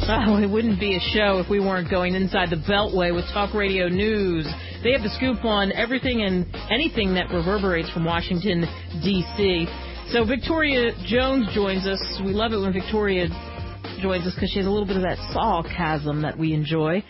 Oh, it wouldn't be a show if we weren't going inside the Beltway with Talk Radio News. They have the scoop on everything and anything that reverberates from Washington, D.C. So Victoria Jones joins us. We love it when Victoria joins us because she has a little bit of that sarcasm that we enjoy.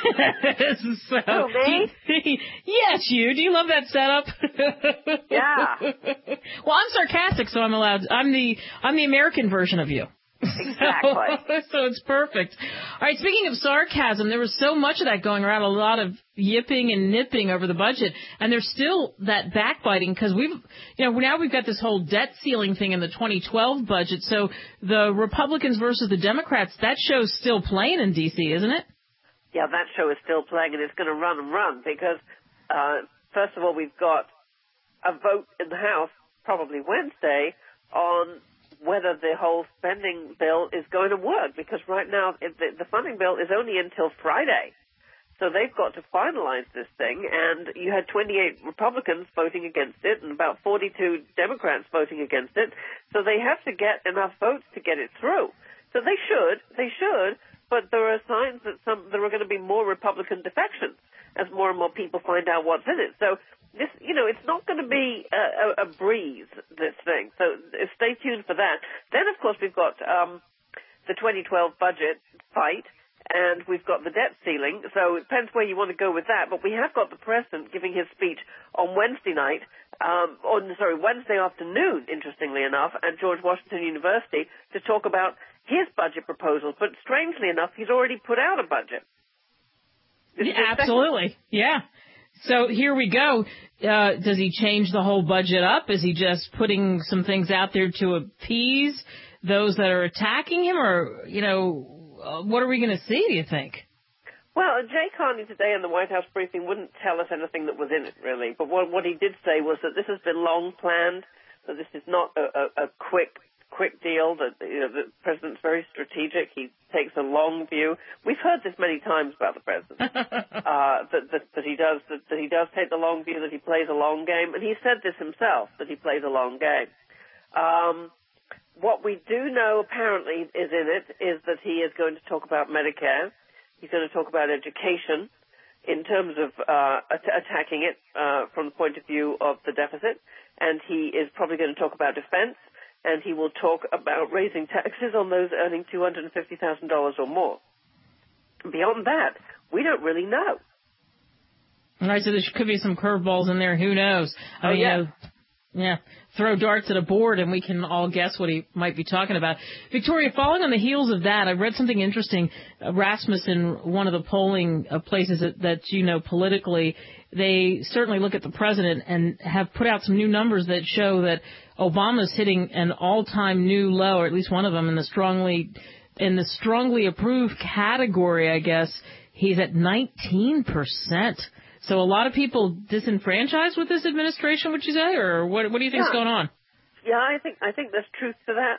So, oh, me? Yes, you. Do you love that setup? Yeah. Well, I'm sarcastic, so I'm allowed. I'm the American version of you. Exactly. So it's perfect. All right, speaking of sarcasm, there was so much of that going around, a lot of yipping and nipping over the budget, and there's still that backbiting because now we've got this whole debt ceiling thing in the 2012 budget. So the Republicans versus the Democrats, that show's still playing in D.C., isn't it? Yeah, that show is still playing, and it's going to run and run because, first of all, we've got a vote in the House probably Wednesday on whether the whole spending bill is going to work, because right now the funding bill is only until Friday. So they've got to finalize this thing, and you had 28 Republicans voting against it and about 42 Democrats voting against it. So they have to get enough votes to get it through. So they should, but there are signs that there are going to be more Republican defections as more and more people find out what's in it. So this, it's not going to be a breeze, this thing. So stay tuned for that. Then, of course, we've got the 2012 budget fight, and we've got the debt ceiling. So it depends where you want to go with that. But we have got the president giving his speech on Wednesday night, Wednesday afternoon, interestingly enough, at George Washington University to talk about his budget proposals. But strangely enough, he's already put out a budget. Yeah, absolutely. Yeah. So here we go. Does he change the whole budget up? Is he just putting some things out there to appease those that are attacking him? Or, what are we going to see, do you think? Well, Jay Carney today in the White House briefing wouldn't tell us anything that was in it, really. But what he did say was that this has been long planned, that this is not a quick deal, that the president's very strategic. He takes a long view. We've heard this many times about the president, that he does take the long view, that he plays a long game, and he said this himself, that he plays a long game. What we do know apparently is in it is that he is going to talk about Medicare. He's going to talk about education in terms of attacking it from the point of view of the deficit, and he is probably going to talk about defense. And he will talk about raising taxes on those earning $250,000 or more. Beyond that, we don't really know. All right, so there could be some curveballs in there. Who knows? Yeah. Throw darts at a board, and we can all guess what he might be talking about. Victoria, following on the heels of that, I read something interesting. Rasmussen, one of the polling places that politically, they certainly look at the president and have put out some new numbers that show that Obama's hitting an all-time new low, or at least one of them, in the strongly approved category, I guess. He's at 19%. So a lot of people disenfranchised with this administration, would you say, or what do you think is going on? Yeah, I think there's truth to that.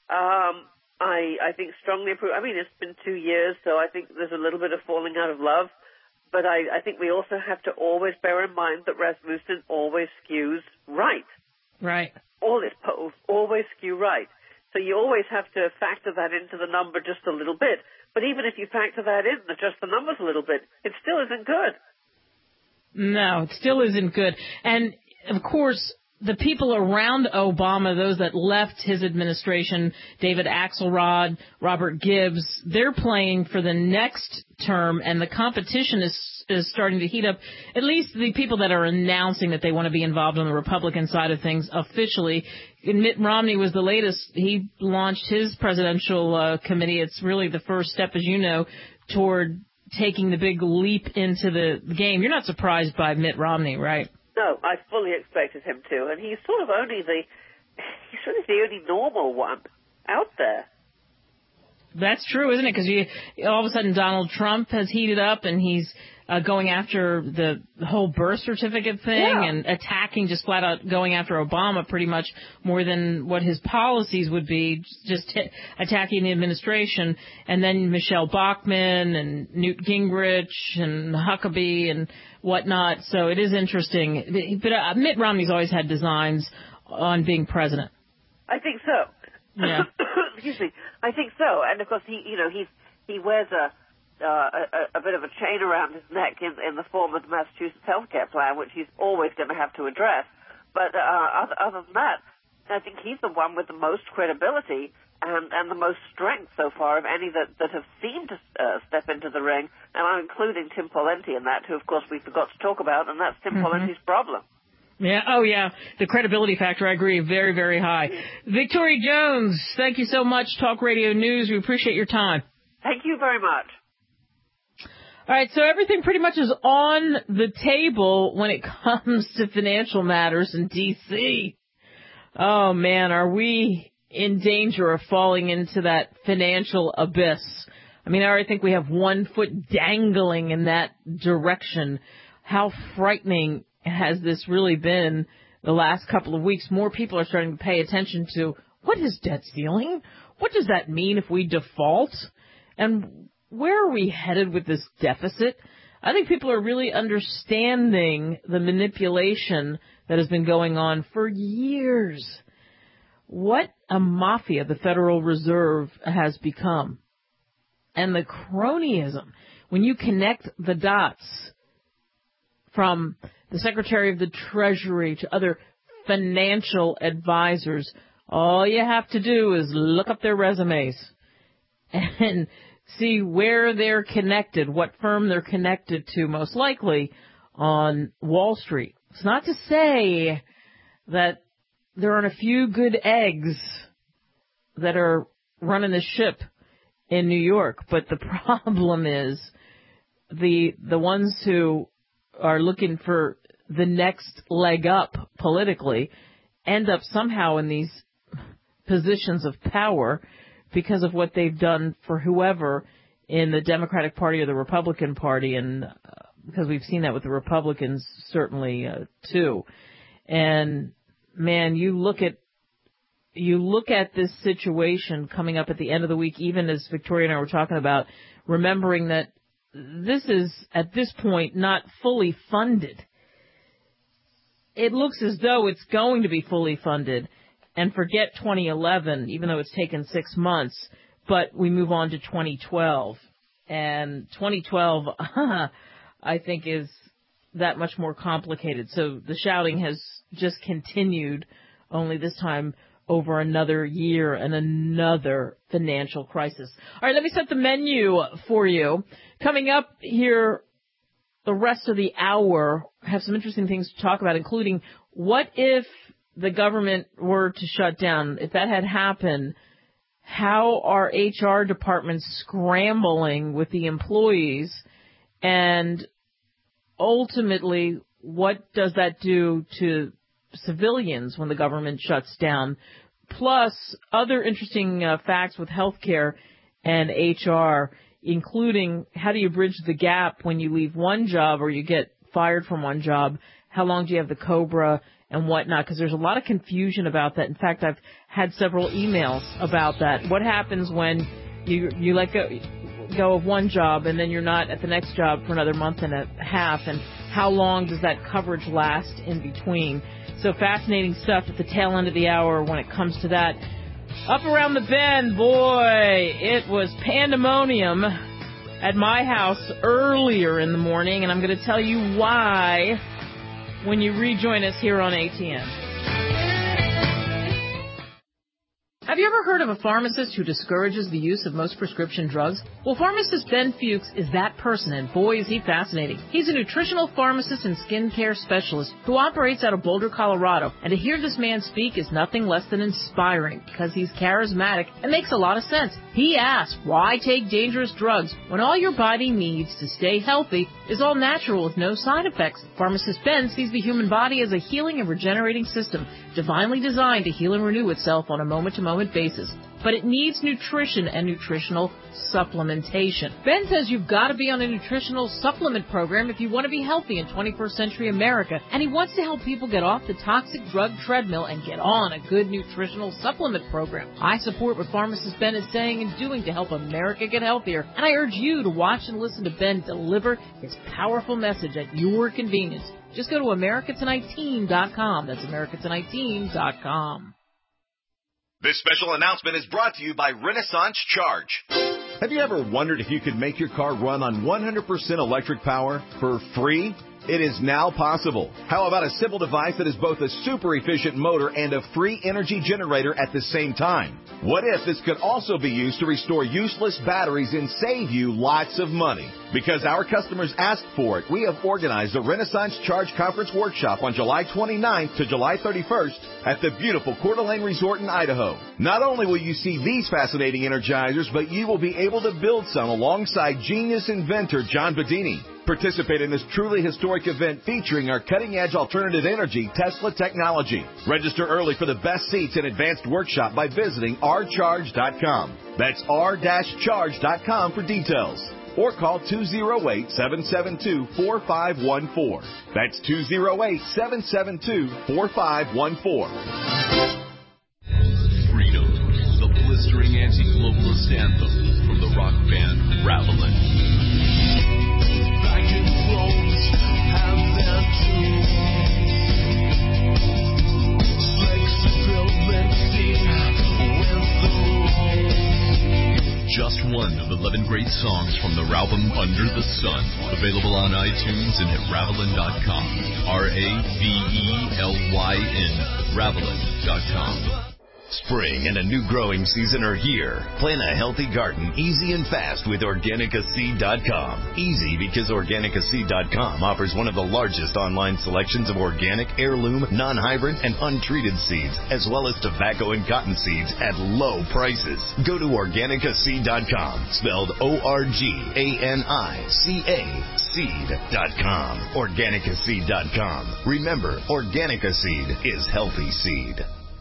I think strongly approved. I mean, it's been 2 years, so I think there's a little bit of falling out of love. But I think we also have to always bear in mind that Rasmussen always skews right. Right. All his polls always skew right. So you always have to factor that into the number just a little bit. But even if you factor that in, adjust the numbers a little bit, it still isn't good. No, it still isn't good. And, of course, the people around Obama, those that left his administration, David Axelrod, Robert Gibbs, they're playing for the next term, and the competition is starting to heat up. At least the people that are announcing that they want to be involved on the Republican side of things officially. Mitt Romney was the latest. He launched his presidential committee. It's really the first step, as you know, toward taking the big leap into the game. You're not surprised by Mitt Romney, right? No, I fully expected him to, and he's sort of the only normal one out there. That's true, isn't it? Because all of a sudden Donald Trump has heated up, and he's going after the whole birth certificate thing and attacking, just flat out going after Obama pretty much more than what his policies would be, just attacking the administration. And then Michelle Bachmann and Newt Gingrich and Huckabee and whatnot. So it is interesting. But Mitt Romney's always had designs on being president. I think so. Yeah. Excuse me. I think so. And of course, he's he wears a bit of a chain around his neck in the form of the Massachusetts healthcare plan, which he's always going to have to address. But other than that, I think he's the one with the most credibility and the most strength so far of any that have seemed to step into the ring. And I'm including Tim Pawlenty in that, who, of course, we forgot to talk about, and that's Tim Pawlenty's problem. Yeah. Oh, yeah. The credibility factor, I agree, very, very high. Victoria Jones, thank you so much. Talk Radio News. We appreciate your time. Thank you very much. All right, so everything pretty much is on the table when it comes to financial matters in D.C. Oh, man, are we in danger of falling into that financial abyss? I mean, I already think we have one foot dangling in that direction. How frightening has this really been the last couple of weeks? More people are starting to pay attention to, what is debt ceiling? What does that mean if we default? And where are we headed with this deficit? I think people are really understanding the manipulation that has been going on for years. What a mafia the Federal Reserve has become. And the cronyism, when you connect the dots from the Secretary of the Treasury to other financial advisors, all you have to do is look up their resumes and see where they're connected, what firm they're connected to, most likely on Wall Street. It's not to say that there aren't a few good eggs that are running the ship in New York, but the problem is the ones who are looking for the next leg up politically end up somehow in these positions of power because of what they've done for whoever in the Democratic Party or the Republican Party, and because we've seen that with the Republicans certainly too. And man, you look at this situation coming up at the end of the week, even as Victoria and I were talking about, remembering that this is, at this point, not fully funded. It looks as though it's going to be fully funded, and forget 2011, even though it's taken 6 months, but we move on to 2012. And 2012, I think, is that much more complicated. So the shouting has just continued, only this time over another year and another financial crisis. All right, let me set the menu for you. Coming up here the rest of the hour, I have some interesting things to talk about, including what if the government were to shut down? If that had happened, how are HR departments scrambling with the employees? And ultimately, what does that do to civilians when the government shuts down? Plus, other interesting facts with healthcare and HR, including how do you bridge the gap when you leave one job or you get fired from one job? How long do you have the COBRA and whatnot? Because there's a lot of confusion about that. In fact, I've had several emails about that. What happens when you let go of one job and then you're not at the next job for another month and a half? And how long does that coverage last in between? So fascinating stuff at the tail end of the hour when it comes to that. Up around the bend, boy, it was pandemonium at my house earlier in the morning, and I'm going to tell you why when you rejoin us here on ATN. Have you ever heard of a pharmacist who discourages the use of most prescription drugs? Well, pharmacist Ben Fuchs is that person, and boy, is he fascinating. He's a nutritional pharmacist and skincare specialist who operates out of Boulder, Colorado, and to hear this man speak is nothing less than inspiring because he's charismatic and makes a lot of sense. He asks, why take dangerous drugs when all your body needs to stay healthy is all natural with no side effects? Pharmacist Ben sees the human body as a healing and regenerating system, divinely designed to heal and renew itself on a moment-to-moment basis. But it needs nutrition and nutritional supplementation. Ben says you've got to be on a nutritional supplement program if you want to be healthy in 21st century America, and he wants to help people get off the toxic drug treadmill and get on a good nutritional supplement program. I support what pharmacist Ben is saying and doing to help America get healthier, and I urge you to watch and listen to Ben deliver his powerful message at your convenience. Just go to AmericaTonightTeam.com. That's AmericaTonightTeam.com. This special announcement is brought to you by Renaissance Charge. Have you ever wondered if you could make your car run on 100% electric power for free? It is now possible. How about a simple device that is both a super efficient motor and a free energy generator at the same time? What if this could also be used to restore useless batteries and save you lots of money? Because our customers asked for it, we have organized a Renaissance Charge Conference workshop on July 29th to July 31st at the beautiful Coeur d'Alene Resort in Idaho. Not only will you see these fascinating energizers, but you will be able to build some alongside genius inventor John Bedini. Participate in this truly historic event featuring our cutting-edge alternative energy Tesla technology. Register early for the best seats and advanced workshop by visiting rcharge.com. That's r-charge.com for details. Or call 208-772-4514. That's 208-772-4514. Freedom, the blistering anti-globalist anthem from the rock band Ravelin. Just one of 11 great songs from the album Under the Sun, available on iTunes and at Ravelin.com. Ravelyn, Ravelin.com. Spring and a new growing season are here. Plant a healthy garden easy and fast with OrganicaSeed.com. Easy because OrganicaSeed.com offers one of the largest online selections of organic, heirloom, non-hybrid, and untreated seeds, as well as tobacco and cotton seeds at low prices. Go to OrganicaSeed.com, spelled ORGANICA, seed.com. OrganicaSeed.com. Remember, Organica Seed is healthy seed.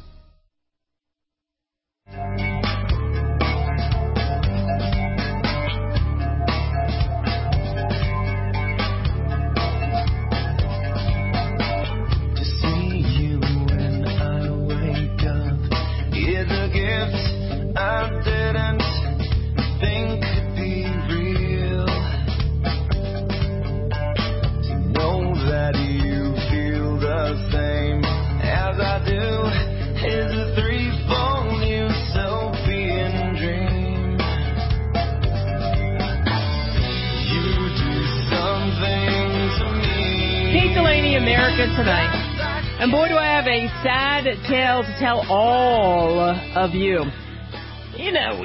America Tonight. And boy, do I have a sad tale to tell all of you. You know,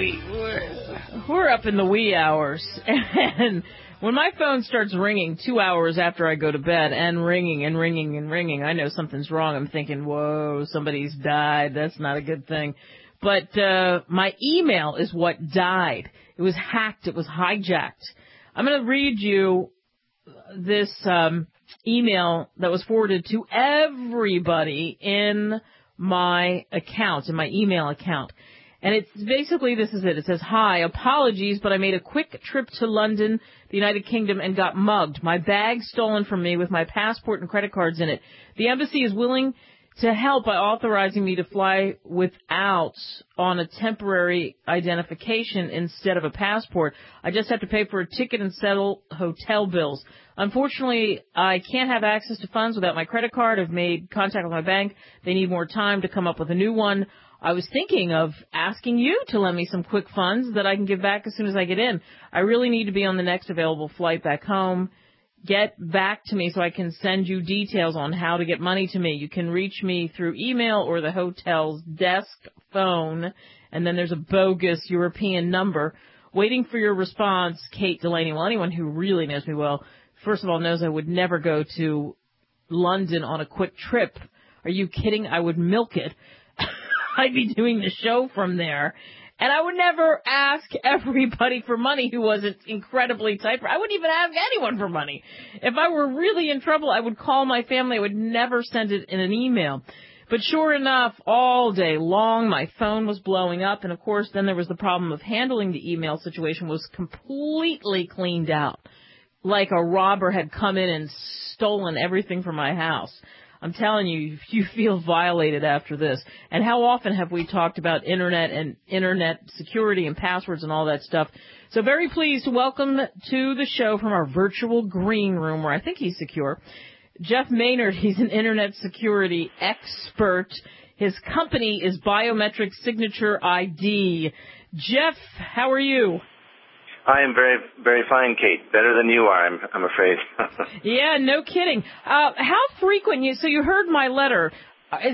we're up in the wee hours, and when my phone starts ringing 2 hours after I go to bed and ringing and ringing and ringing, I know something's wrong. I'm thinking, whoa, somebody's died. That's not a good thing. But my email is what died. It was hacked. It was hijacked. I'm going to read you this email that was forwarded to everybody in my account, in my email account. And it's basically, this is it. It says, "Hi, apologies, but I made a quick trip to London, the United Kingdom, and got mugged. My bag stolen from me with my passport and credit cards in it. The embassy is willing to help by authorizing me to fly without on a temporary identification instead of a passport. I just have to pay for a ticket and settle hotel bills. Unfortunately, I can't have access to funds without my credit card. I've made contact with my bank. They need more time to come up with a new one. I was thinking of asking you to lend me some quick funds that I can give back as soon as I get in. I really need to be on the next available flight back home. Get back to me so I can send you details on how to get money to me. You can reach me through email or the hotel's desk phone, and then there's a bogus European number. Waiting for your response, Kate Delaney." Well, anyone who really knows me well, first of all, knows I would never go to London on a quick trip. Are you kidding? I would milk it. I'd be doing the show from there. And I would never ask everybody for money who wasn't incredibly tight. I wouldn't even ask anyone for money. If I were really in trouble, I would call my family. I would never send it in an email. But sure enough, all day long, my phone was blowing up. And, of course, then there was the problem of handling the email situation was completely cleaned out. Like a robber had come in and stolen everything from my house. I'm telling you, you feel violated after this. And how often have we talked about internet and internet security and passwords and all that stuff? So very pleased to welcome to the show from our virtual green room, where I think he's secure, Jeff Maynard. He's an internet security expert. His company is Biometric Signature ID. Jeff, how are you? I am very, very fine, Kate. Better than you are, I'm afraid. Yeah, no kidding. How frequent? So you heard my letter. Is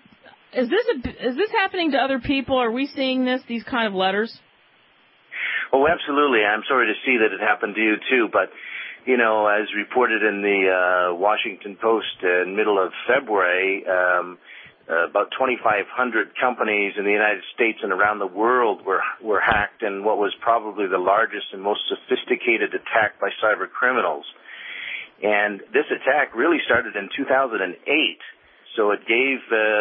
this happening to other people? Are we seeing these kind of letters? Oh, absolutely. I'm sorry to see that it happened to you too, but you know, as reported in the Washington Post in middle of February, about 2,500 companies in the United States and around the world were hacked in what was probably the largest and most sophisticated attack by cyber criminals. And this attack really started in 2008. So it gave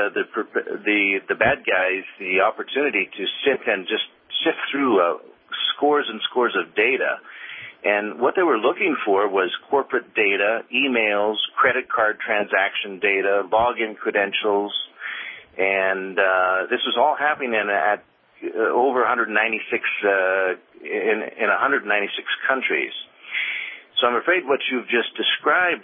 the bad guys the opportunity to sit and just sift through scores and scores of data. And what they were looking for was corporate data, emails, credit card transaction data, login credentials, and this was all happening at over 196 in 196 countries. So I'm afraid what you've just described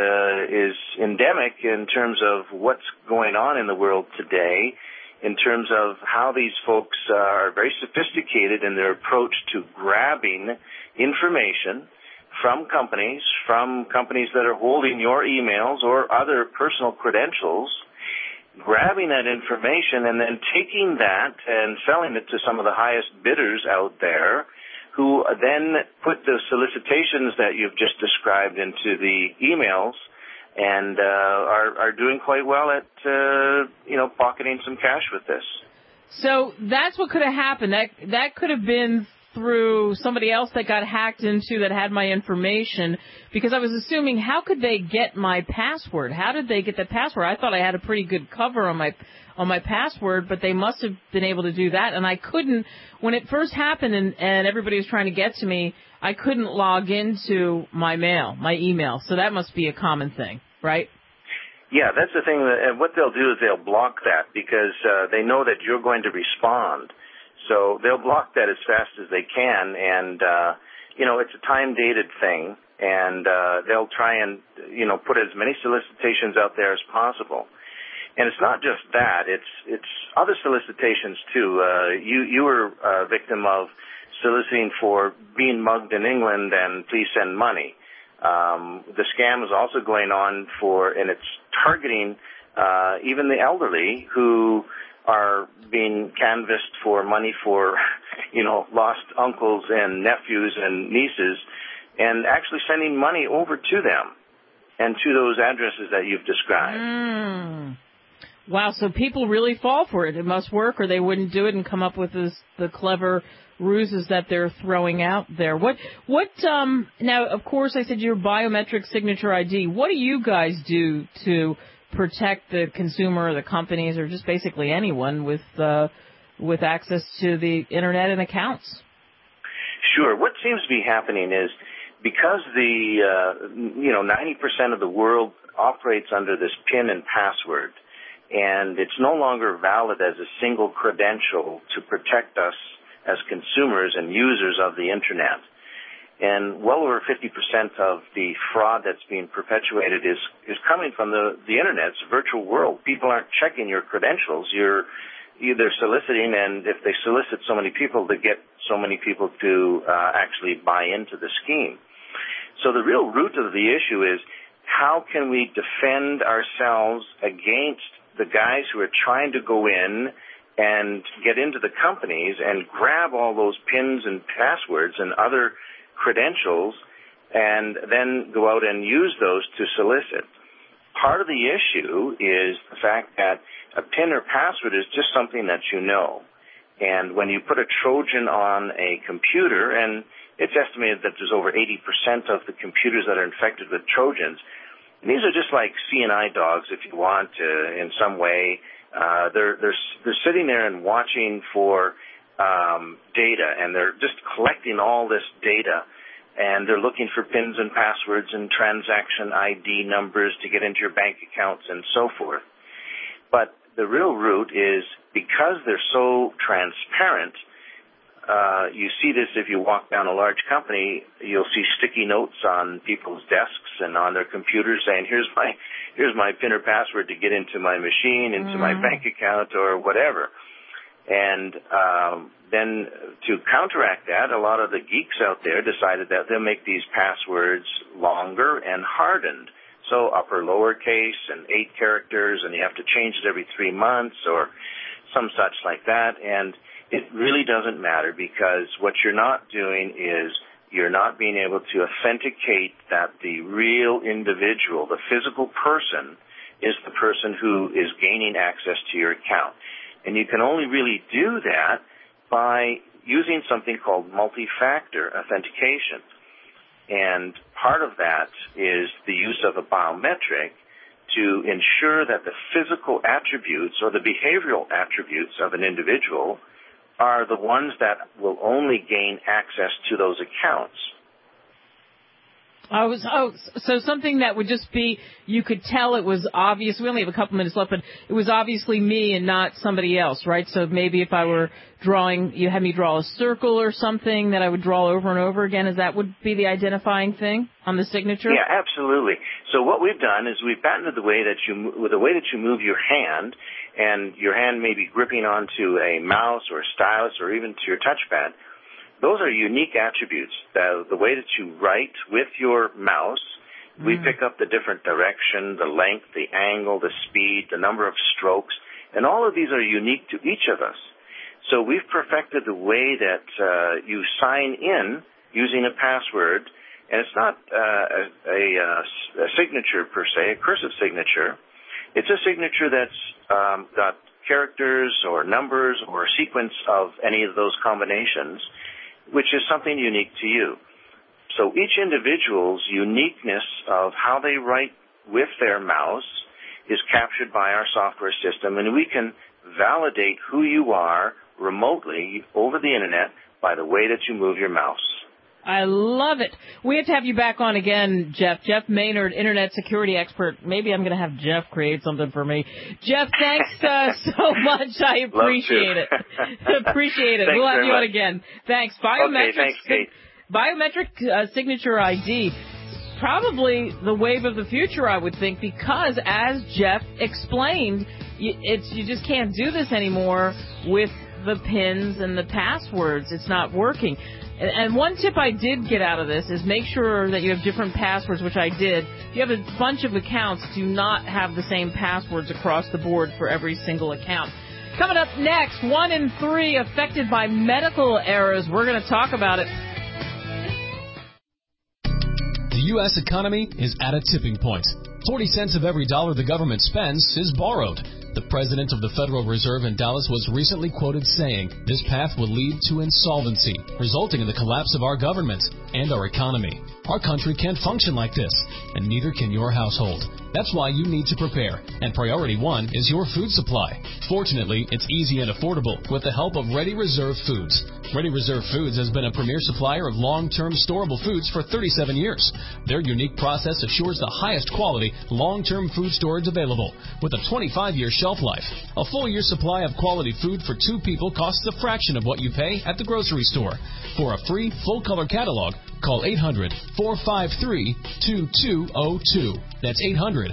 is endemic in terms of what's going on in the world today, in terms of how these folks are very sophisticated in their approach to grabbing information from companies that are holding your emails or other personal credentials, grabbing that information and then taking that and selling it to some of the highest bidders out there, who then put the solicitations that you've just described into the emails and are doing quite well at pocketing some cash with this. So that's what could have happened. That could have been through somebody else that got hacked into that had my information, because I was assuming, how could they get my password? How did they get the password? I thought I had a pretty good cover on my password, but they must have been able to do that, and I couldn't. When it first happened and everybody was trying to get to me, I couldn't log into my email. So that must be a common thing, right? Yeah, that's the thing. And what they'll do is they'll block that because they know that you're going to respond. So they'll block that as fast as they can, and it's a time-dated thing, and they'll try and put as many solicitations out there as possible. And it's not just that; it's other solicitations too. You were a victim of soliciting for being mugged in England and please send money. The scam is also going on and it's targeting even the elderly who are being canvassed for money for, lost uncles and nephews and nieces, and actually sending money over to them and to those addresses that you've described. Wow, so people really fall for it. It must work, or they wouldn't do it and come up with the clever ruses that they're throwing out there. Now, of course, I said your biometric signature ID. What do you guys do to protect the consumer or the companies or just basically anyone with access to the Internet and accounts? Sure. What seems to be happening is because 90% of the world operates under this PIN and password, and it's no longer valid as a single credential to protect us as consumers and users of the Internet. And well over 50% of the fraud that's being perpetuated is coming from the Internet's virtual world. People aren't checking your credentials. You're either soliciting, and if they solicit so many people, they get so many people to actually buy into the scheme. So the real root of the issue is, how can we defend ourselves against the guys who are trying to go in and get into the companies and grab all those PINs and passwords and other credentials and then go out and use those to solicit? Part of the issue is the fact that a PIN or password is just something that you know. And when you put a Trojan on a computer, and it's estimated that there's over 80% of the computers that are infected with Trojans, and these are just like CNI dogs, if you want, in some way. They're sitting there and watching for data, and they're just collecting all this data, and they're looking for PINs and passwords and transaction ID numbers to get into your bank accounts and so forth. But the real root is, because they're so transparent, you see this if you walk down a large company, you'll see sticky notes on people's desks and on their computers saying, here's my PIN or password to get into my machine, into my bank account, or whatever. And then to counteract that, a lot of the geeks out there decided that they'll make these passwords longer and hardened. So upper, lowercase, and 8 characters, and you have to change it every 3 months or some such like that. And it really doesn't matter, because what you're not doing is you're not being able to authenticate that the real individual, the physical person, is the person who is gaining access to your account. And you can only really do that by using something called multi-factor authentication. And part of that is the use of a biometric to ensure that the physical attributes or the behavioral attributes of an individual are the ones that will only gain access to those accounts. So something that would just be, you could tell it was obvious. We only have a couple minutes left, but it was obviously me and not somebody else, right? So maybe if I were drawing, you had me draw a circle or something that I would draw over and over again, is that would be the identifying thing on the signature? Yeah, absolutely. So what we've done is we've patented the way that you move your hand, and your hand may be gripping onto a mouse or a stylus or even to your touchpad. Those are unique attributes. The way that you write with your mouse, we pick up the different direction, the length, the angle, the speed, the number of strokes, and all of these are unique to each of us. So we've perfected the way that you sign in using a password, and it's not a signature per se, a cursive signature. It's a signature that's got characters or numbers or a sequence of any of those combinations, which is something unique to you. So each individual's uniqueness of how they write with their mouse is captured by our software system, and we can validate who you are remotely over the Internet by the way that you move your mouse. I love it. We have to have you back on again, Jeff. Jeff Maynard, Internet security expert. Maybe I'm going to have Jeff create something for me. Jeff, thanks so much. I appreciate it. Appreciate it. Thanks, we'll have you much. on again. Thanks. Okay, thanks, Kate. Biometric signature ID. Probably the wave of the future, I would think, because as Jeff explained, you just can't do this anymore with the PINs and the passwords. It's not working. And one tip I did get out of this is make sure that you have different passwords, which I did. If you have a bunch of accounts, do not have the same passwords across the board for every single account. Coming up next, 1 in 3 affected by medical errors. We're going to talk about it. The U.S. economy is at a tipping point. 40 cents of every dollar the government spends is borrowed. The president of the Federal Reserve in Dallas was recently quoted saying, "This path will lead to insolvency, resulting in the collapse of our government and our economy. Our country can't function like this, and neither can your household. That's why you need to prepare, and priority 1 is your food supply. Fortunately, it's easy and affordable with the help of Ready Reserve Foods. Ready Reserve Foods has been a premier supplier of long-term storable foods for 37 years. Their unique process assures the highest quality, long-term food storage available, with a 25-year shelf life. A full year supply of quality food for 2 people costs a fraction of what you pay at the grocery store. For a free, full-color catalog, call 800-453-2202. That's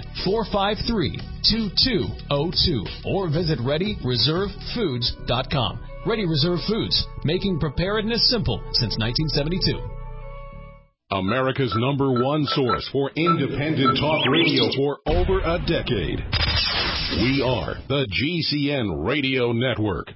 800-453-2202. Or visit ReadyReserveFoods.com. Ready Reserve Foods, making preparedness simple since 1972. America's #1 source for independent talk radio for over a decade. We are the GCN Radio Network.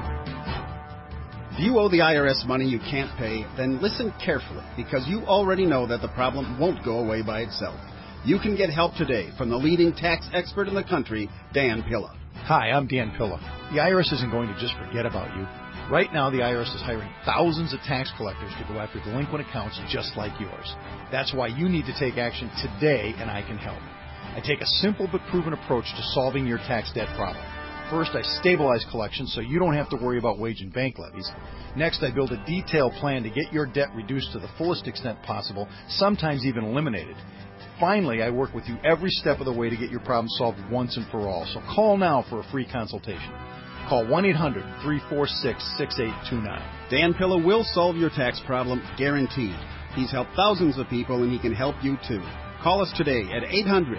If you owe the IRS money you can't pay, then listen carefully, because you already know that the problem won't go away by itself. You can get help today from the leading tax expert in the country, Dan Pilla. Hi, I'm Dan Pilla. The IRS isn't going to just forget about you. Right now, the IRS is hiring thousands of tax collectors to go after delinquent accounts just like yours. That's why you need to take action today, and I can help. I take a simple but proven approach to solving your tax debt problem. First, I stabilize collections so you don't have to worry about wage and bank levies. Next, I build a detailed plan to get your debt reduced to the fullest extent possible, sometimes even eliminated. Finally, I work with you every step of the way to get your problem solved once and for all. So call now for a free consultation. Call 1-800-346-6829. Dan Pilla will solve your tax problem, guaranteed. He's helped thousands of people, and he can help you too. Call us today at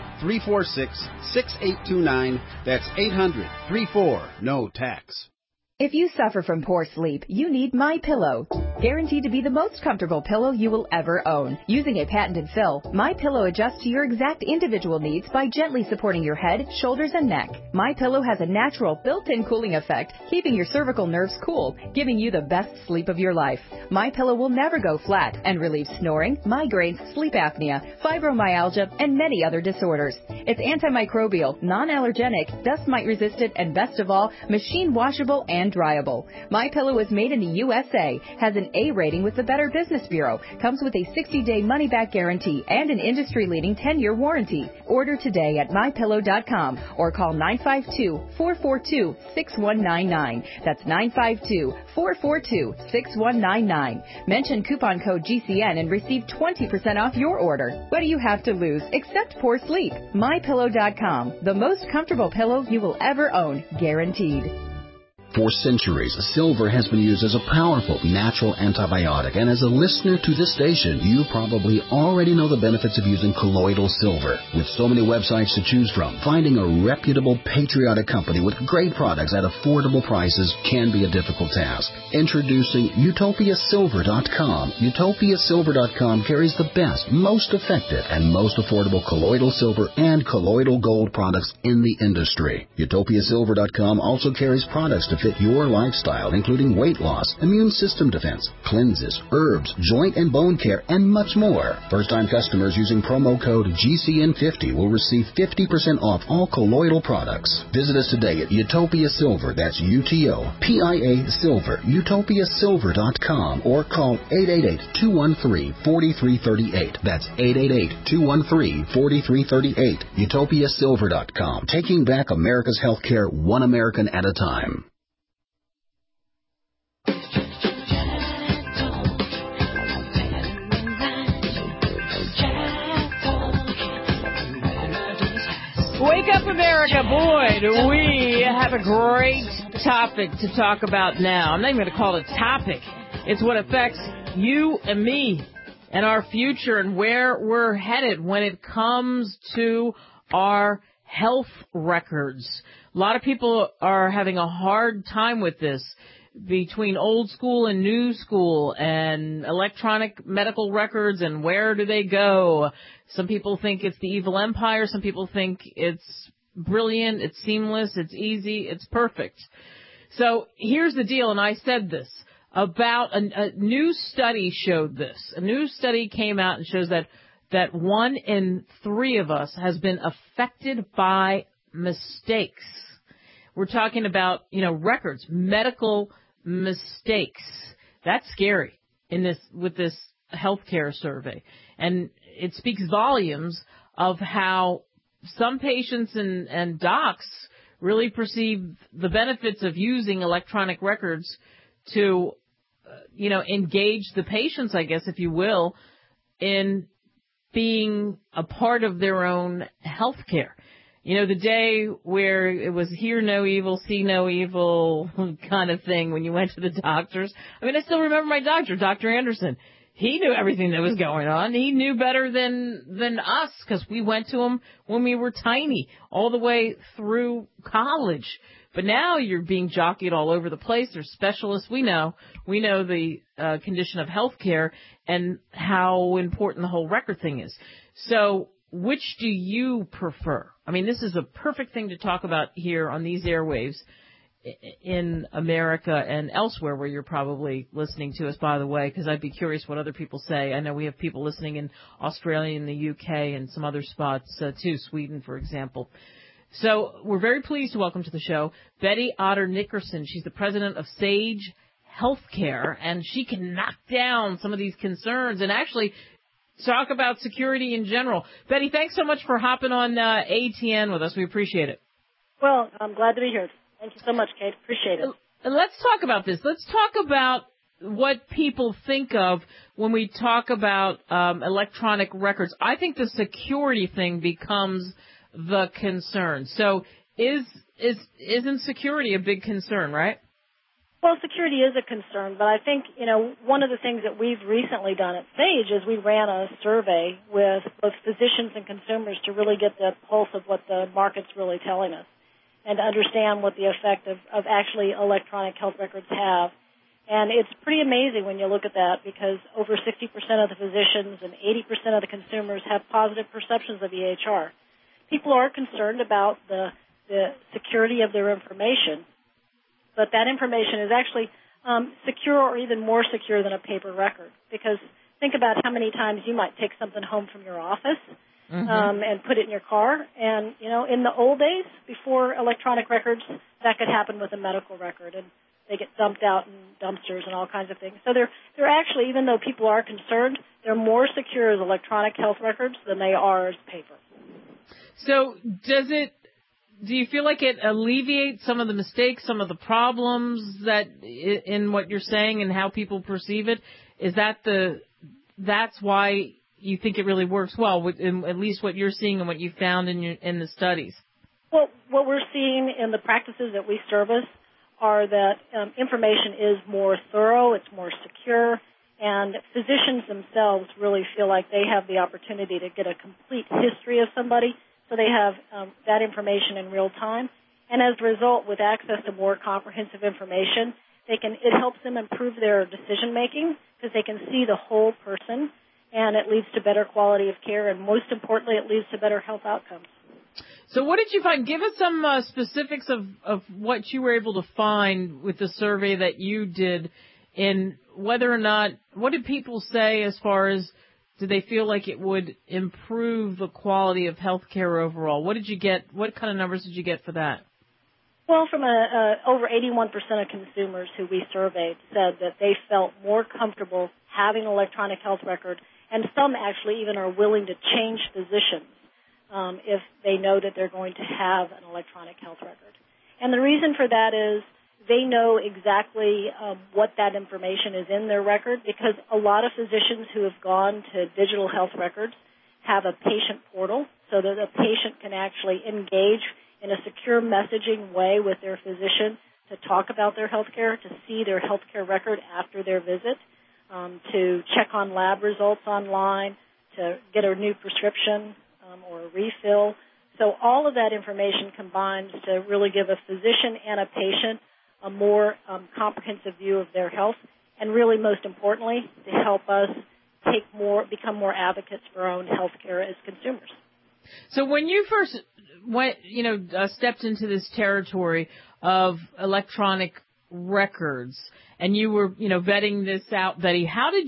800-346-6829. That's 800-34-NO-TAX. If you suffer from poor sleep, you need MyPillow. Guaranteed to be the most comfortable pillow you will ever own. Using a patented fill, MyPillow adjusts to your exact individual needs by gently supporting your head, shoulders, and neck. MyPillow has a natural built-in cooling effect, keeping your cervical nerves cool, giving you the best sleep of your life. MyPillow will never go flat and relieves snoring, migraines, sleep apnea, fibromyalgia, and many other disorders. It's antimicrobial, non-allergenic, dust mite resistant, and best of all, machine washable and dryable. MyPillow is made in the USA, has an A rating with the Better Business Bureau, comes with a 60-day money-back guarantee and an industry-leading 10-year warranty. Order today at MyPillow.com or call 952-442-6199. That's 952-442-6199. Mention coupon code GCN and receive 20% off your order. What do you have to lose except poor sleep? MyPillow.com, the most comfortable pillow you will ever own, guaranteed. For centuries, silver has been used as a powerful natural antibiotic, and as a listener to this station, you probably already know the benefits of using colloidal silver. With so many websites to choose from, finding a reputable, patriotic company with great products at affordable prices can be a difficult task. Introducing UtopiaSilver.com. UtopiaSilver.com carries the best, most effective, and most affordable colloidal silver and colloidal gold products in the industry. UtopiaSilver.com also carries products to fit your lifestyle, including weight loss, immune system defense, cleanses, herbs, joint and bone care, and much more. First-time customers using promo code GCN50 will receive 50% off all colloidal products. Visit us today at Utopia Silver, that's UTOPIA Silver, UtopiaSilver.com, or call 888-213-4338. That's 888-213-4338. UtopiaSilver.com, taking back America's healthcare one American at a time. Wake up, America. Boy, do we have a great topic to talk about now. I'm not even going to call it a topic. It's what affects you and me and our future and where we're headed when it comes to our health records. A lot of people are having a hard time with this, between old school and new school and electronic medical records and where do they go. Some people think it's the evil empire. Some people think it's brilliant, it's seamless, it's easy, it's perfect. So here's the deal, and I said this, about a new study showed this. A new study came out and shows that 1 in 3 of us has been affected by mistakes. We're talking about, records, medical mistakes. That's scary with this healthcare survey. And it speaks volumes of how some patients and docs really perceive the benefits of using electronic records to, engage the patients, I guess, if you will, in being a part of their own healthcare. The day where it was hear no evil, see no evil kind of thing when you went to the doctors. I mean, I still remember my doctor, Dr. Anderson. He knew everything that was going on. He knew better than us because we went to him when we were tiny, all the way through college. But now you're being jockeyed all over the place. There's specialists. We know the condition of healthcare and how important the whole record thing is. So which do you prefer? I mean, this is a perfect thing to talk about here on these airwaves in America and elsewhere where you're probably listening to us, by the way, because I'd be curious what other people say. I know we have people listening in Australia and the UK and some other spots too, Sweden, for example. So we're very pleased to welcome to the show Betty Otter Nickerson. She's the president of Sage Healthcare, and she can knock down some of these concerns and actually talk about security in general. Betty, thanks so much for hopping on ATN with us. We appreciate it. Well, I'm glad to be here. Thank you so much, Kate. Appreciate it. Let's talk about this. Let's talk about what people think of when we talk about electronic records. I think the security thing becomes the concern. So isn't security a big concern, right? Well, security is a concern, but I think, one of the things that we've recently done at Sage is we ran a survey with both physicians and consumers to really get the pulse of what the market's really telling us. and to understand what the effect of actually electronic health records have. And it's pretty amazing when you look at that, because over 60% of the physicians and 80% of the consumers have positive perceptions of EHR. People are concerned about the security of their information, but that information is actually secure, or even more secure than a paper record. Because think about how many times you might take something home from your office and put it in your car. And, in the old days, before electronic records, that could happen with a medical record, and they get dumped out in dumpsters and all kinds of things. So they're actually, even though people are concerned, they're more secure as electronic health records than they are as paper. So do you feel like it alleviates some of the mistakes, some of the problems that in what you're saying and how people perceive it? Is that's why you think it really works well, at least what you're seeing and what you found in the studies? Well, what we're seeing in the practices that we service are that information is more thorough, it's more secure, and physicians themselves really feel like they have the opportunity to get a complete history of somebody, so they have that information in real time. And as a result, with access to more comprehensive information, it helps them improve their decision making, because they can see the whole person, and it leads to better quality of care, and most importantly, it leads to better health outcomes. So what did you find? Give us some specifics of what you were able to find with the survey that you did, in whether or not, what did people say as far as, did they feel like it would improve the quality of health care overall? What did you get? What kind of numbers did you get for that? Well, from over 81% of consumers who we surveyed said that they felt more comfortable having an electronic health record, and some actually even are willing to change physicians if they know that they're going to have an electronic health record. And the reason for that is they know exactly what that information is in their record, because a lot of physicians who have gone to digital health records have a patient portal so that a patient can actually engage in a secure messaging way with their physician to talk about their health care, to see their health care record after their visit, to check on lab results online, to get a new prescription or a refill. So all of that information combines to really give a physician and a patient a more comprehensive view of their health, and really, most importantly, to help us become more advocates for our own health care as consumers. So when you first stepped into this territory of electronic records, and you were, vetting this out, Betty,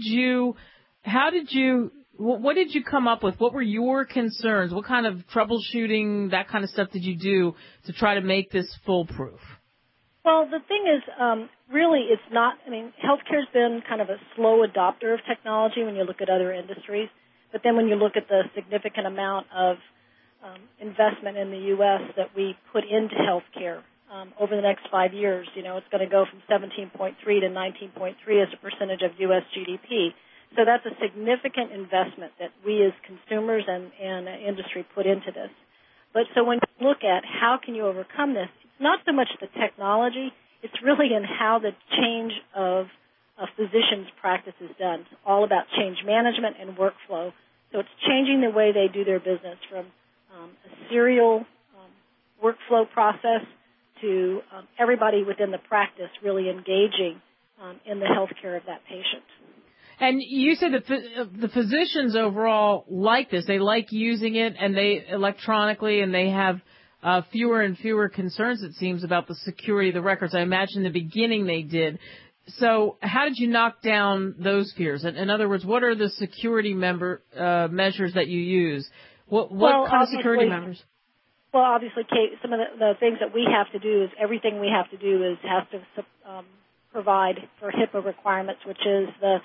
what did you come up with? What were your concerns? What kind of troubleshooting, that kind of stuff did you do to try to make this foolproof? Well, the thing is, really, it's not, healthcare's been kind of a slow adopter of technology when you look at other industries. But then when you look at the significant amount of investment in the U.S. that we put into healthcare over the next 5 years, it's going to go from 17.3 to 19.3 as a percentage of U.S. GDP. So that's a significant investment that we as consumers and industry put into this. But so when you look at how can you overcome this, it's not so much the technology, it's really in how the change of a physician's practice is done. It's all about change management and workflow. So it's changing the way they do their business from a serial workflow process to everybody within the practice really engaging in the health care of that patient. And you said that the physicians overall like this. They like using it, and they electronically, and they have fewer and fewer concerns, it seems, about the security of the records. I imagine in the beginning they did. So how did you knock down those fears? In other words, what are the security measures that you use? What kind of security measures? Well, obviously, Kate, some of the things that we have to do is everything we have to do is have to provide for HIPAA requirements, which is the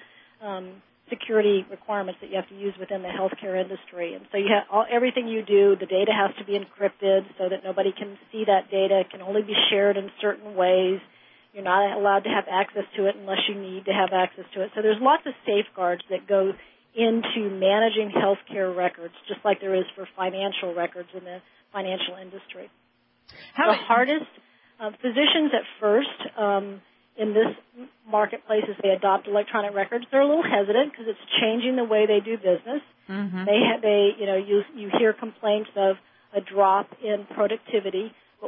security requirements that you have to use within the healthcare industry. And so you have everything you do, the data has to be encrypted so that nobody can see that data. It can only be shared in certain ways. You're not allowed to have access to it unless you need to have access to it. So there's lots of safeguards that go into managing healthcare records, just like there is for financial records in the financial industry. The hardest, physicians at first, in this marketplace, as they adopt electronic records, they're a little hesitant because it's changing the way they do business. Mm-hmm. You hear complaints of a drop in productivity. But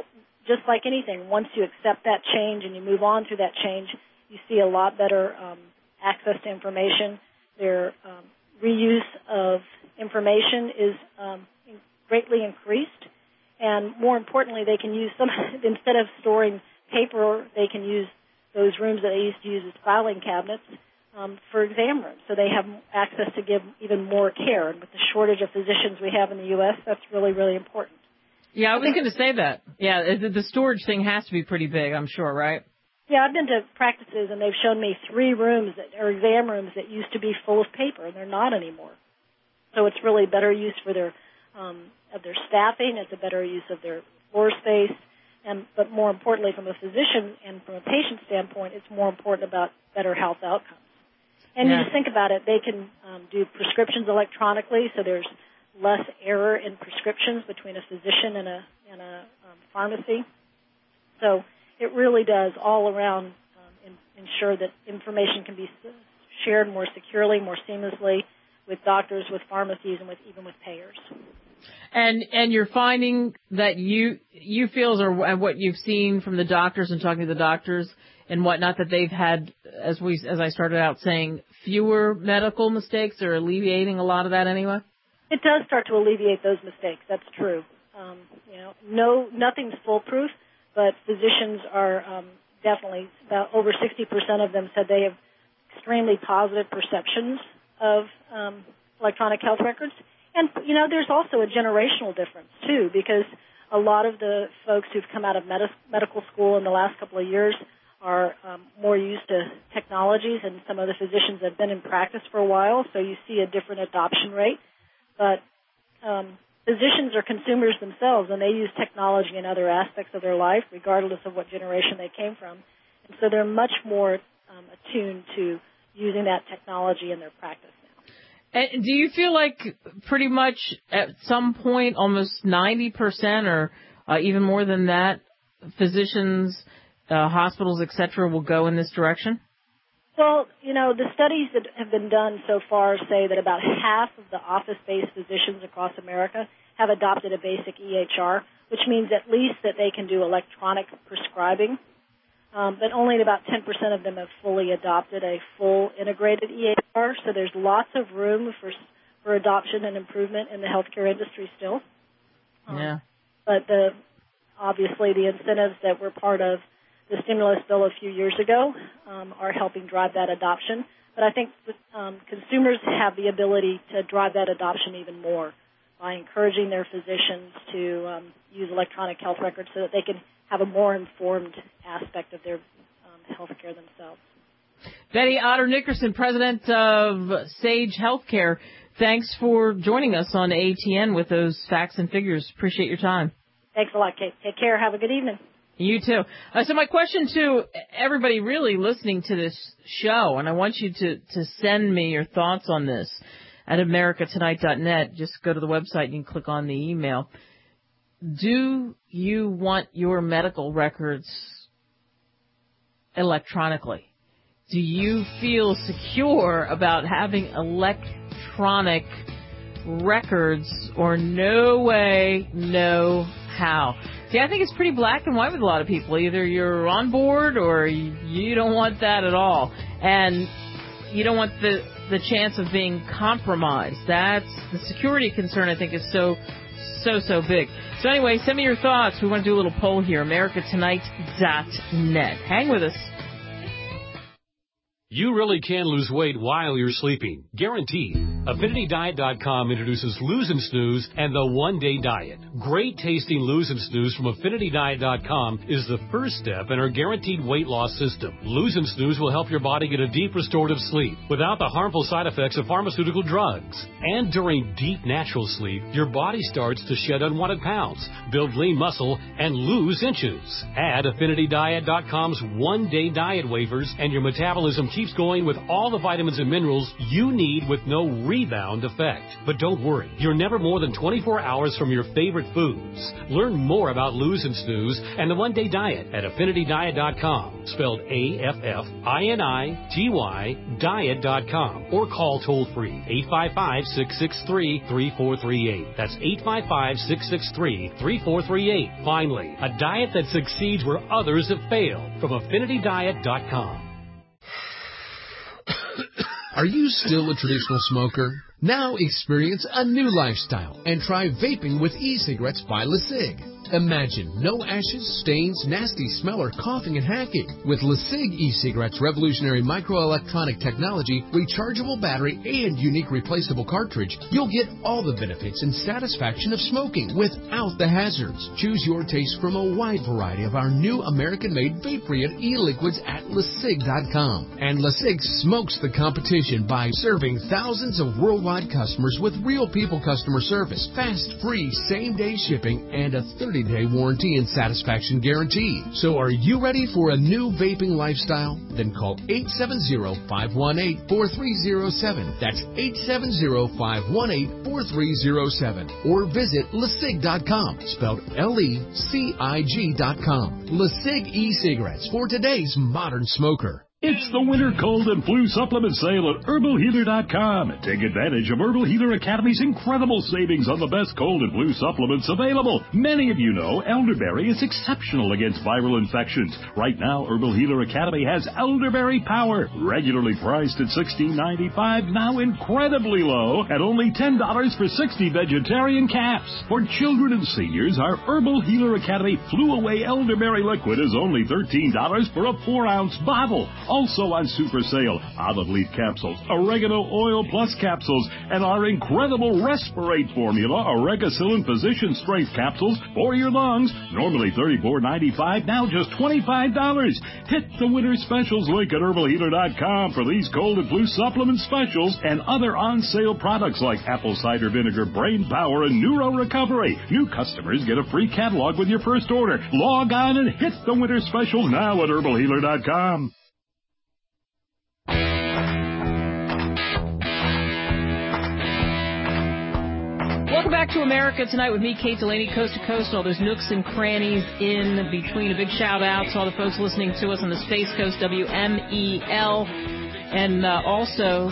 just like anything, once you accept that change and you move on through that change, you see a lot better access to information. Their reuse of information is greatly increased. And more importantly, they can use instead of storing paper, they can use those rooms that they used to use as filing cabinets for exam rooms. So they have access to give even more care. And with the shortage of physicians we have in the U.S., that's really, really important. Yeah, I was going to say that. Yeah, the storage thing has to be pretty big, I'm sure, right? Yeah, I've been to practices, and they've shown me 3 rooms or exam rooms that used to be full of paper, and they're not anymore. So it's really better use for their of their staffing. It's a better use of their floor space. But more importantly, from a physician and from a patient standpoint, it's more important about better health outcomes. And you just think about it, they can do prescriptions electronically, so there's less error in prescriptions between a physician and a pharmacy. So it really does all around ensure that information can be shared more securely, more seamlessly with doctors, with pharmacies, and even with payers. And you're finding that you feel, or what you've seen from the doctors and talking to the doctors and whatnot, that they've had, as I started out saying, fewer medical mistakes, or alleviating a lot of that anyway? It does start to alleviate those mistakes. That's true. Nothing's foolproof, but physicians are definitely, about over 60% of them said they have extremely positive perceptions of electronic health records. And, there's also a generational difference, too, because a lot of the folks who've come out of medical school in the last couple of years are more used to technologies, and some of the physicians have been in practice for a while, so you see a different adoption rate. But physicians are consumers themselves, and they use technology in other aspects of their life, regardless of what generation they came from. And so they're much more attuned to using that technology in their practice. And do you feel like pretty much at some point almost 90% or even more than that, physicians, hospitals, et cetera, will go in this direction? Well, the studies that have been done so far say that about half of the office-based physicians across America have adopted a basic EHR, which means at least that they can do electronic prescribing. But only about 10% of them have fully adopted a full integrated EHR, so there's lots of room for adoption and improvement in the healthcare industry still. Yeah. But obviously the incentives that were part of the stimulus bill a few years ago are helping drive that adoption. But I think consumers have the ability to drive that adoption even more by encouraging their physicians to use electronic health records so that they can have a more informed aspect of their health care themselves. Betty Otter-Nickerson, president of Sage Healthcare, thanks for joining us on ATN with those facts and figures. Appreciate your time. Thanks a lot, Kate. Take care. Have a good evening. You too. So my question to everybody really listening to this show, and I want you to send me your thoughts on this at americatonight.net. Just go to the website and you can click on the email. Do you want your medical records electronically? Do you feel secure about having electronic records, or no way, no how? See, I think it's pretty black and white with a lot of people. Either you're on board or you don't want that at all. And you don't want the chance of being compromised. That's the security concern, I think, is so big. So anyway, send me your thoughts. We want to do a little poll here, americatonight.net. Hang with us. You really can lose weight while you're sleeping. Guaranteed. AffinityDiet.com introduces Lose and Snooze and the One-Day Diet. Great tasting Lose and Snooze from AffinityDiet.com is the first step in our guaranteed weight loss system. Lose and Snooze will help your body get a deep restorative sleep without the harmful side effects of pharmaceutical drugs. And during deep natural sleep, your body starts to shed unwanted pounds, build lean muscle, and lose inches. Add AffinityDiet.com's One-Day Diet waivers and your metabolism keeps keeps going with all the vitamins and minerals you need with no rebound effect. But don't worry, you're never more than 24 hours from your favorite foods. Learn more about Lose and Snooze and the One Day Diet at AffinityDiet.com, spelled AFFINITY diet.com, or call toll free 855-663-3438. That's 855-663-3438. Finally, a diet that succeeds where others have failed, from AffinityDiet.com. Are you still a traditional smoker? Now experience a new lifestyle and try vaping with e-cigarettes by LeSig. Imagine no ashes, stains, nasty smell, or coughing and hacking. With LeSig e-cigarettes' revolutionary microelectronic technology, rechargeable battery, and unique replaceable cartridge, you'll get all the benefits and satisfaction of smoking without the hazards. Choose your taste from a wide variety of our new American-made vape-free e-liquids at LeSig.com. And LeSig smokes the competition by serving thousands of worldwide customers with real people customer service, fast, free, same-day shipping, and a 30-day warranty and satisfaction guarantee. So are you ready for a new vaping lifestyle? Then call 870-518-4307. That's 870-518-4307. Or visit LeSig.com, spelled LECIG.com. LeSig e-cigarettes for today's modern smoker. It's the winter cold and flu supplement sale at HerbalHealer.com. Take advantage of Herbal Healer Academy's incredible savings on the best cold and flu supplements available. Many of you know elderberry is exceptional against viral infections. Right now, Herbal Healer Academy has Elderberry Power, regularly priced at $16.95, now incredibly low at only $10 for 60 vegetarian caps. For children and seniors, our Herbal Healer Academy Flu Away Elderberry Liquid is only $13 for a 4-ounce bottle. Also on super sale, olive leaf capsules, oregano oil plus capsules, and our incredible Respirate formula, Oregacillin Physician Strength capsules for your lungs. Normally $34.95, now just $25. Hit the winter specials link at HerbalHealer.com for these cold and flu supplement specials and other on-sale products like apple cider vinegar, brain power, and neuro recovery. New customers get a free catalog with your first order. Log on and hit the winter specials now at HerbalHealer.com. Welcome back to America Tonight with me, Kate Delaney, coast to coast, all those nooks and crannies in between. A big shout out to all the folks listening to us on the Space Coast, WMEL, and also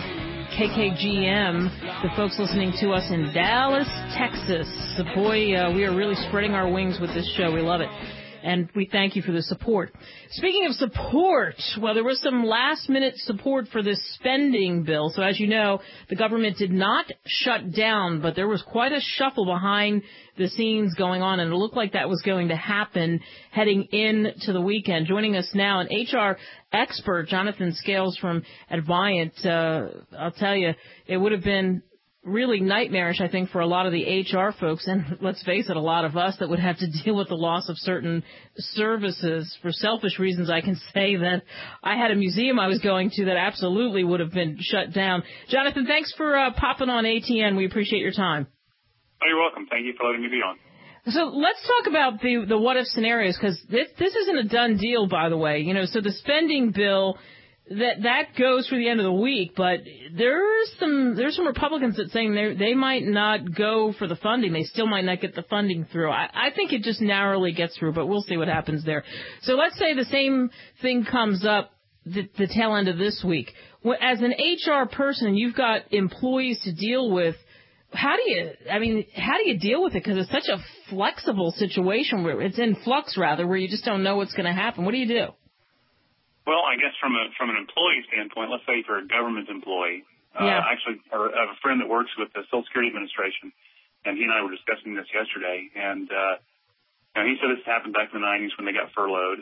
KKGM, the folks listening to us in Dallas, Texas. Boy, we are really spreading our wings with this show. We love it. And we thank you for the support. Speaking of support, well, there was some last-minute support for this spending bill. So as you know, the government did not shut down, but there was quite a shuffle behind the scenes going on, and it looked like that was going to happen heading into the weekend. Joining us now, an HR expert, Jonathan Scales from Adviant. I'll tell you, it would have been really nightmarish, I think, for a lot of the HR folks, and let's face it, a lot of us that would have to deal with the loss of certain services. For selfish reasons, I can say that I had a museum I was going to that absolutely would have been shut down. Jonathan, thanks for popping on ATN. We appreciate your time. Oh, you're welcome. Thank you for letting me be on. So let's talk about the what-if scenarios, because this isn't a done deal, by the way. You know, so the spending bill, that goes through the end of the week, but there's some Republicans that saying they might not go for the funding. They still might not get the funding through. I think it just narrowly gets through, but we'll see what happens there. So let's say the same thing comes up the tail end of this week. As an HR person, you've got employees to deal with. How do you deal with it? Because it's such a flexible situation where it's in flux, rather, where you just don't know what's going to happen. What do you do? Well, I guess from an employee standpoint, let's say if you're a government employee. Actually, I have a friend that works with the Social Security Administration, and he and I were discussing this yesterday. And he said this happened back in the 90s when they got furloughed.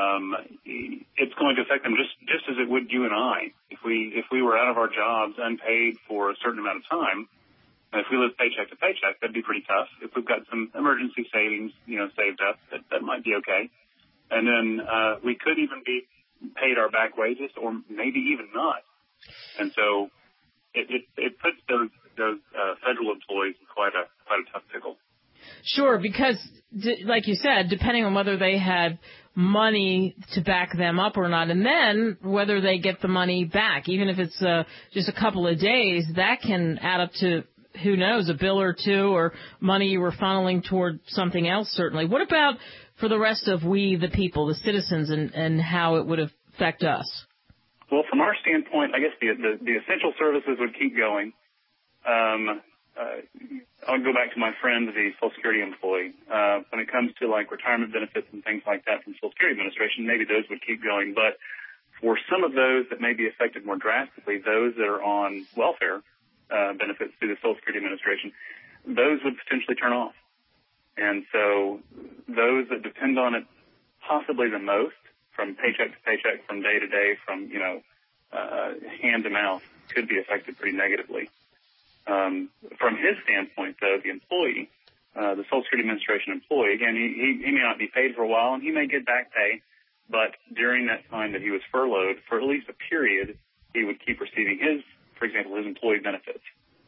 It's going to affect them just as it would you and I. If we were out of our jobs unpaid for a certain amount of time, and if we live paycheck to paycheck, that'd be pretty tough. If we've got some emergency savings, saved up, that might be okay. And then we could even be paid our back wages, or maybe even not. And so it puts those federal employees in quite a tough pickle. Sure, because like you said, depending on whether they had money to back them up or not. And then whether they get the money back, even if it's just a couple of days, that can add up to, who knows, a bill or two, or money you were funneling toward something else, certainly. What about for the rest of we, the people, the citizens, and how it would affect us? Well, from our standpoint, I guess the essential services would keep going. I would go back to my friend, the Social Security employee. When it comes to like retirement benefits and things like that from Social Security Administration, maybe those would keep going. But for some of those that may be affected more drastically, those that are on welfare benefits through the Social Security Administration, those would potentially turn off. And so those that depend on it possibly the most, from paycheck to paycheck, from day to day, from, hand to mouth, could be affected pretty negatively. From his standpoint, though, the employee, the Social Security Administration employee, again, he may not be paid for a while, and he may get back pay, but during that time that he was furloughed, for at least a period, he would keep receiving for example, his employee benefits.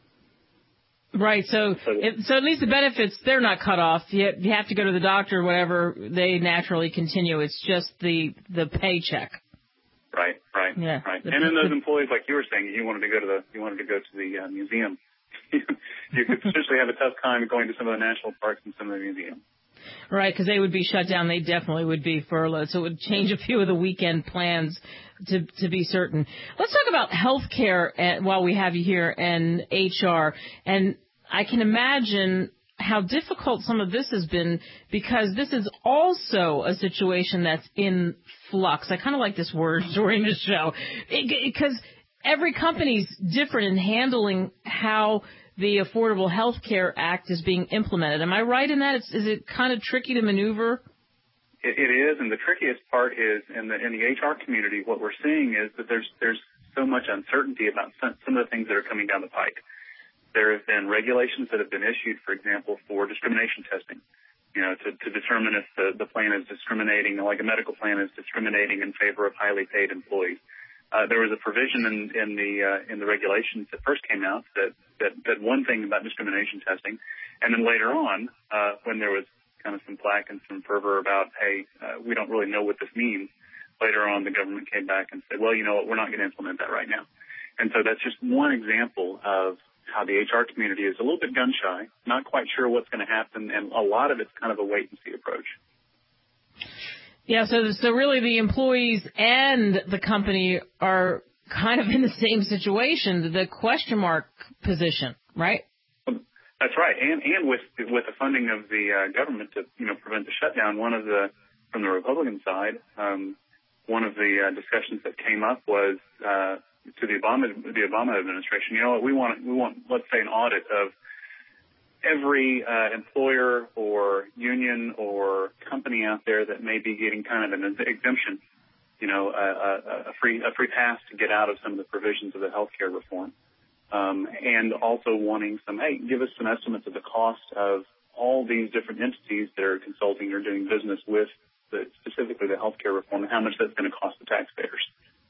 Right. So at least the benefits, they're not cut off. You have to go to the doctor or whatever. They naturally continue. It's just the paycheck. Right. Yeah. Right. And then those employees, like you were saying, you wanted to go to the museum. You could potentially have a tough time going to some of the national parks and some of the museums. Right, because they would be shut down. They definitely would be furloughed. So it would change a few of the weekend plans to be certain. Let's talk about health care while we have you here and HR. And I can imagine how difficult some of this has been, because this is also a situation that's in flux. I kind of like this word during the show, because every company's different in handling how the Affordable Health Care Act is being implemented. Am I right in that? Is it kind of tricky to maneuver? It is, and the trickiest part is in the HR community. What we're seeing is that there's so much uncertainty about some of the things that are coming down the pike. There have been regulations that have been issued, for example, for discrimination testing, to determine if the plan is discriminating, like a medical plan is discriminating in favor of highly paid employees. There was a provision in the regulations that first came out that one thing about discrimination testing, and then later on, when there was kind of some flack and some fervor about, hey, we don't really know what this means, later on the government came back and said, well, you know what, we're not going to implement that right now. And so that's just one example of how the HR community is a little bit gun shy, not quite sure what's going to happen, and a lot of it's kind of a wait and see approach. Yeah, so really the employees and the company are kind of in the same situation, the question mark position, right? That's right, and with the funding of the government to prevent the shutdown, from the Republican side, one of the discussions that came up was to the Obama administration. You know what, we want let's say an audit of every employer or union or company out there that may be getting kind of an exemption, a free pass to get out of some of the provisions of the healthcare reform, and also wanting give us some estimates of the cost of all these different entities that are consulting or doing business with specifically the healthcare reform, and how much that's going to cost the taxpayers.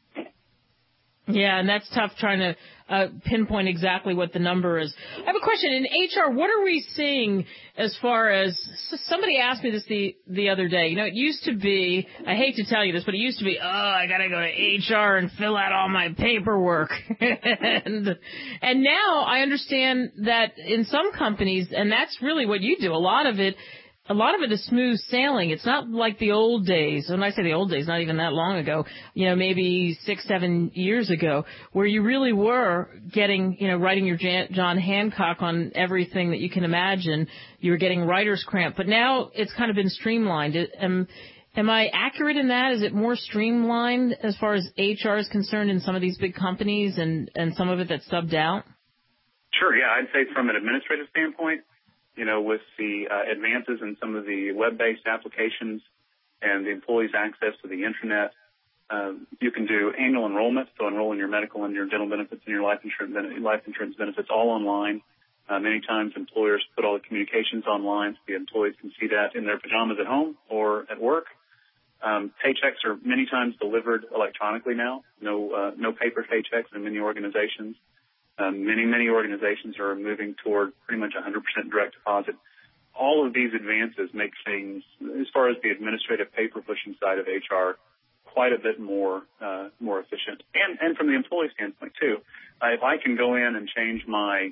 Yeah, and that's tough trying to pinpoint exactly what the number is. I have a question. In HR, what are we seeing as far as, somebody asked me this the other day. It used to be, I hate to tell you this, but it used to be, I got to go to HR and fill out all my paperwork. and now I understand that in some companies, and that's really what you do, a lot of it is smooth sailing. It's not like the old days. When I say the old days, not even that long ago, maybe 6-7 years ago, where you really were getting, writing your John Hancock on everything that you can imagine. You were getting writer's cramp. But now it's kind of been streamlined. Am I accurate in that? Is it more streamlined as far as HR is concerned in some of these big companies and some of it that's subbed out? Sure, yeah. I'd say from an administrative standpoint, with the advances in some of the web-based applications and the employees' access to the Internet, you can do annual enrollment, so enroll in your medical and your dental benefits and your life insurance benefits all online. Many times employers put all the communications online so the employees can see that in their pajamas at home or at work. Paychecks are many times delivered electronically now, no paper paychecks in many organizations. Many organizations are moving toward pretty much 100% direct deposit. all of these advances make things, as far as the administrative paper pushing side of HR, quite a bit more efficient. And from the employee standpoint too, if I can go in and change my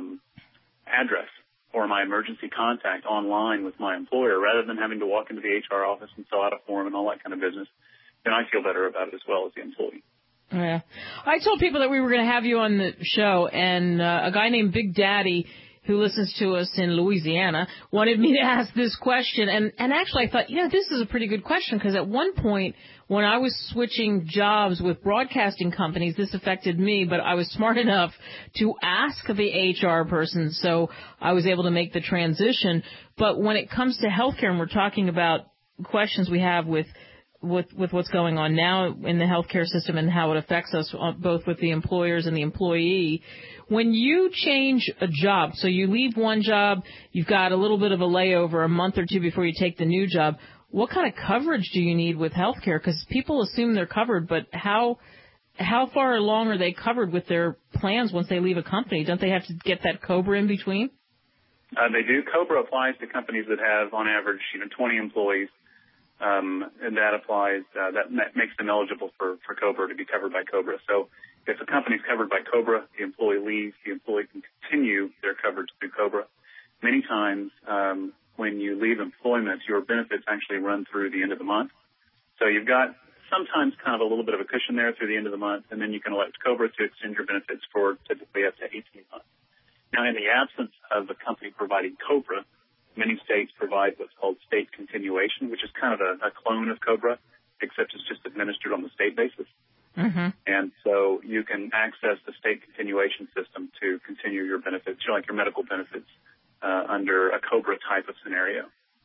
address or my emergency contact online with my employer rather than having to walk into the HR office and fill out a form and all that kind of business, then I feel better about it as well as the employee. Yeah. I told people that we were going to have you on the show, and a guy named Big Daddy, who listens to us in Louisiana, wanted me to ask this question. And actually I thought, this is a pretty good question, because at one point when I was switching jobs with broadcasting companies, this affected me, but I was smart enough to ask the HR person, so I was able to make the transition. But when it comes to healthcare, and we're talking about questions we have with what's going on now in the healthcare system and how it affects us both with the employers and the employee, when you change a job, so you leave one job, you've got a little bit of a layover, a month or two before you take the new job, what kind of coverage do you need with healthcare? Because people assume they're covered, but how far along are they covered with their plans once they leave a company? Don't they have to get that COBRA in between? They do. COBRA applies to companies that have, on average, 20 employees. And that applies, that makes them eligible for COBRA, to be covered by COBRA. So if a company is covered by COBRA, the employee leaves, the employee can continue their coverage through COBRA. Many times, when you leave employment, your benefits actually run through the end of the month. So you've got sometimes kind of a little bit of a cushion there through the end of the month, and then you can elect COBRA to extend your benefits for typically up to 18 months. Now, in the absence of the company providing COBRA, many states provide what's called state continuation, which is kind of a clone of COBRA, except it's just administered on the state basis. Mm-hmm. And so you can access the state continuation system to continue your benefits, like your medical benefits, under a COBRA type of scenario.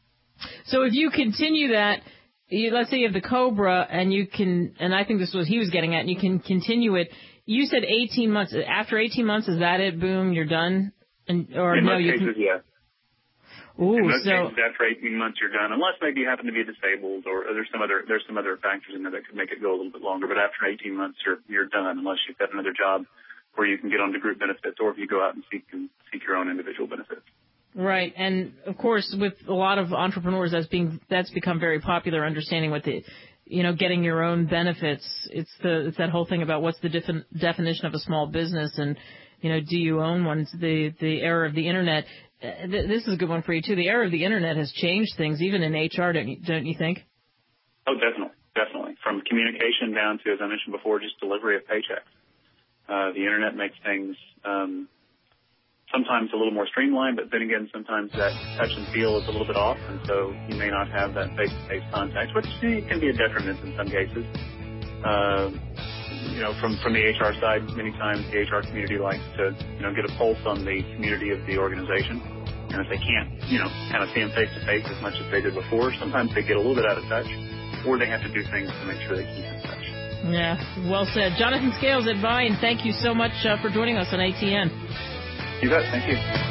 So if you continue that, let's say you have the COBRA and you can, and I think this was what he was getting at, and you can continue it. You said 18 months. After 18 months, is that it? Boom, you're done? In most cases, yeah. Ooh, in most cases, after 18 months, you're done, unless maybe you happen to be disabled or there's some other factors in there that could make it go a little bit longer. But after 18 months, you're done, unless you've got another job where you can get onto group benefits, or if you go out and seek your own individual benefits. Right, and of course, with a lot of entrepreneurs, that's become very popular. Understanding what the, getting your own benefits. It's that whole thing about what's the definition of a small business, and do you own one? It's the era of the internet. This is a good one for you too. The era of the internet has changed things, even in HR, don't you think? Oh, definitely. From communication down to, as I mentioned before, just delivery of paychecks. The internet makes things sometimes a little more streamlined, but then again, sometimes that touch and feel is a little bit off, and so you may not have that face-to-face contact, which can be a detriment in some cases. From the HR side, many times the HR community likes to, get a pulse on the community of the organization. And if they can't, kind of see them face-to-face as much as they did before, sometimes they get a little bit out of touch, or they have to do things to make sure they keep in touch. Yeah, well said. Jonathan Scales at Vine, thank you so much for joining us on ATN. You bet. Thank you.